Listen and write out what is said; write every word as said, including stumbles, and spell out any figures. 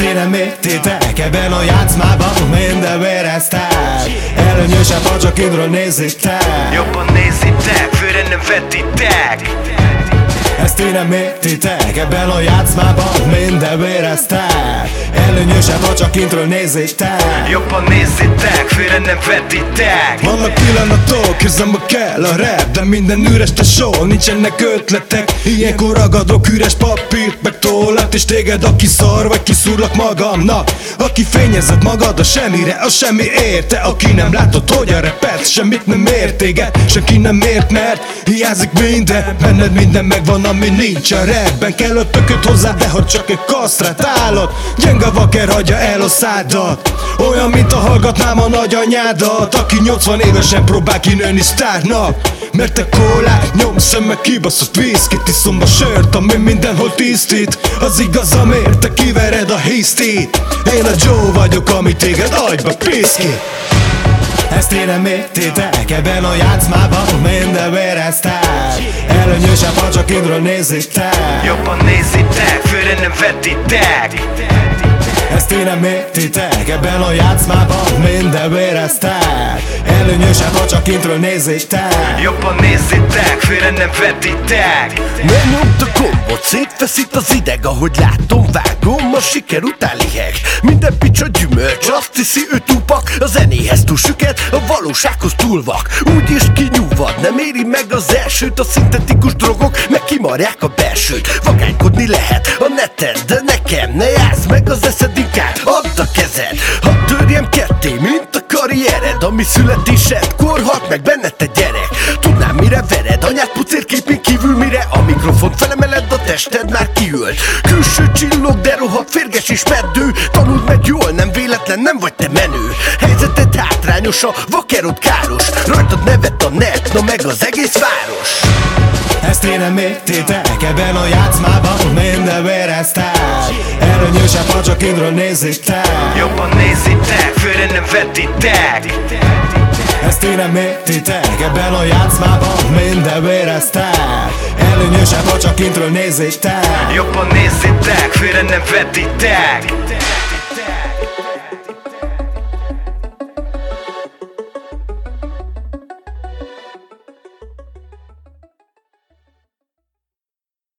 ti nem értitek, ebben a játszmában minden éreztek. Előnyösebb, ha csak indról nézitek. Jobban nézitek, főre nem vetitek. Ezt ti nem értitek, ebben a játszmában minden éreztek. Előnyösebb, ha csak intről nézitek. Jobban nézitek, főre nem vetitek. Vannak pillanatok, érzem, hogy kell a rap, de minden üres tesó, nincsenek ötletek. Ilyenkor ragadok üres papírt, meg tollat, és téged, aki szar vagy, kiszúrlak magamnak. Aki fényezed magad a semmire, a semmi érte. Aki nem látod, hogy a repet semmit nem ért téged, senki nem ért, mert hiányzik minden. Benned minden megvan, ami nincs a rapben. Kell a tököd hozzá, de ha csak egy kasztrát állod, gyenge vaker hagyja el a szádat. Olyan, mint a hallgatnám a nagyanyádat, aki nyolcvan évesen próbál kinőni sztárnak. Mert te kólát nyomsz, meg kibaszott viszkit, iszom a sört, ami mindenhol tisztít. Az igaz, amért te kivered a hisztit. Én a Joe vagyok, ami téged agyba piszkít. Ezt ti nem értitek, ebben a játszmában minden éreztek. Előnyösebb, ha csak indról nézitek. Jobban nézitek, főre nem vetitek. Ezt ti nem értitek, ebben a játszmában minden éreztek. Előnyösebb, ha csak intről nézitek. Jobban nézitek, főre nem vetitek. Megnyomd a gombot, szétfeszít az ideg, ahogy látom, vágom, a siker után liheg. Minden picsa gyümölcs, azt hiszi ő túpak, a zenéhez túl süket, a valósághoz túl vak. Úgyis kinyúvad, nem éri meg az elsőt, a szintetikus drogok meg kimarják a belsőt. Vagánykodni lehet a neten, de nekem ne jársz meg az eszed, inkább add a kezed. Hadd törjem ketté, mint a karriered, ami születésedkor halt meg benned egy gyerek. Tudnám, mire vered, anyád pucérképén kívül, mire a mikrofont felemeled, a tested már kiült. Külső csillog, de rohadt férges és meddő. Tanuld meg jól, nem véletlen, nem vagy te menő. Helyzeted hátrányos, a vakerod káros. Rajtad nevet a net, na meg az egész város. Ezt ti nem értitek, ebben a játszmában minden éreztek. Előnyösebb, ha csak indról nézitek. Jobban nézitek, főre nem vetitek. Ezt ti nem értitek, ebben a játszmában minden éreztek. Előnyösebb, ha csak intről nézitek. Jobban nézitek, főre nem vetitek.